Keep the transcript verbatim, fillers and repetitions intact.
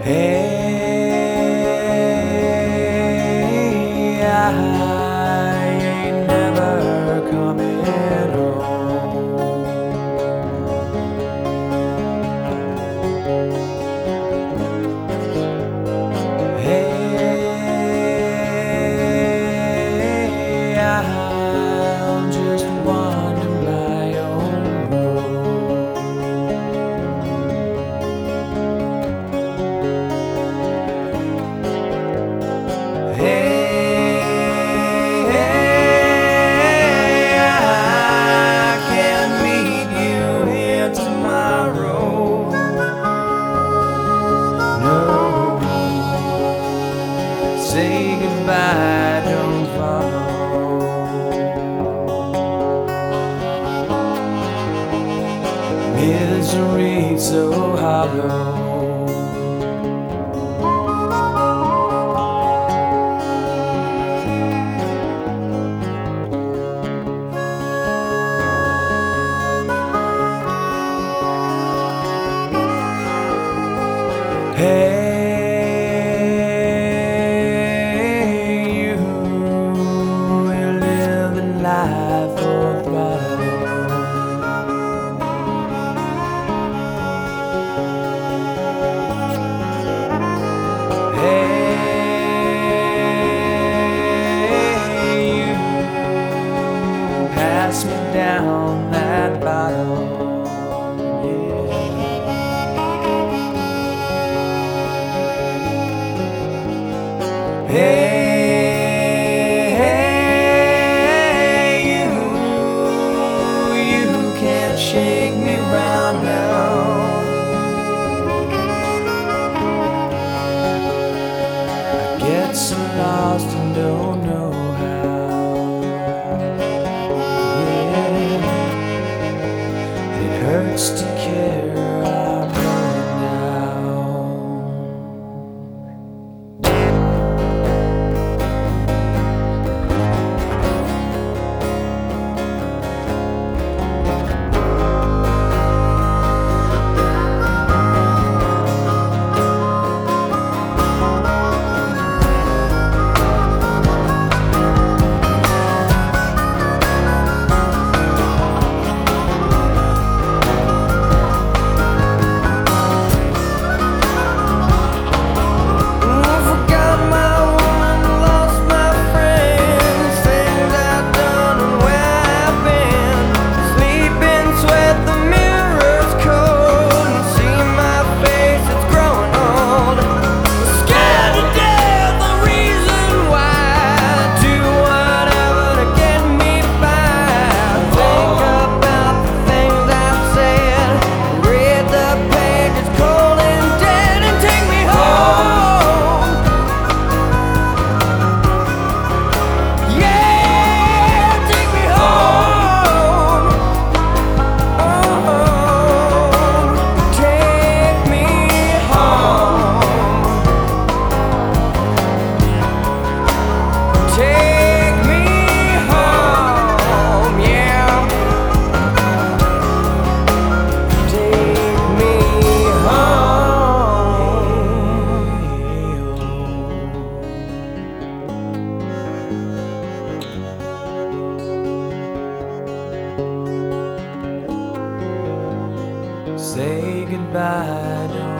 Hey, I ain't never coming home. Hey, I'm just wandering my own road. Hey, hey, I can meet you here tomorrow. No, say goodbye, don't follow. Misery so hollow. Hey, you will live a life worthwhile. Hey, you pass me down that bottle. Hey, hey, you, you can't shake me round now. I get so lost and don't know how. Yeah, it hurts to care. I'm going now. Say goodbye, don't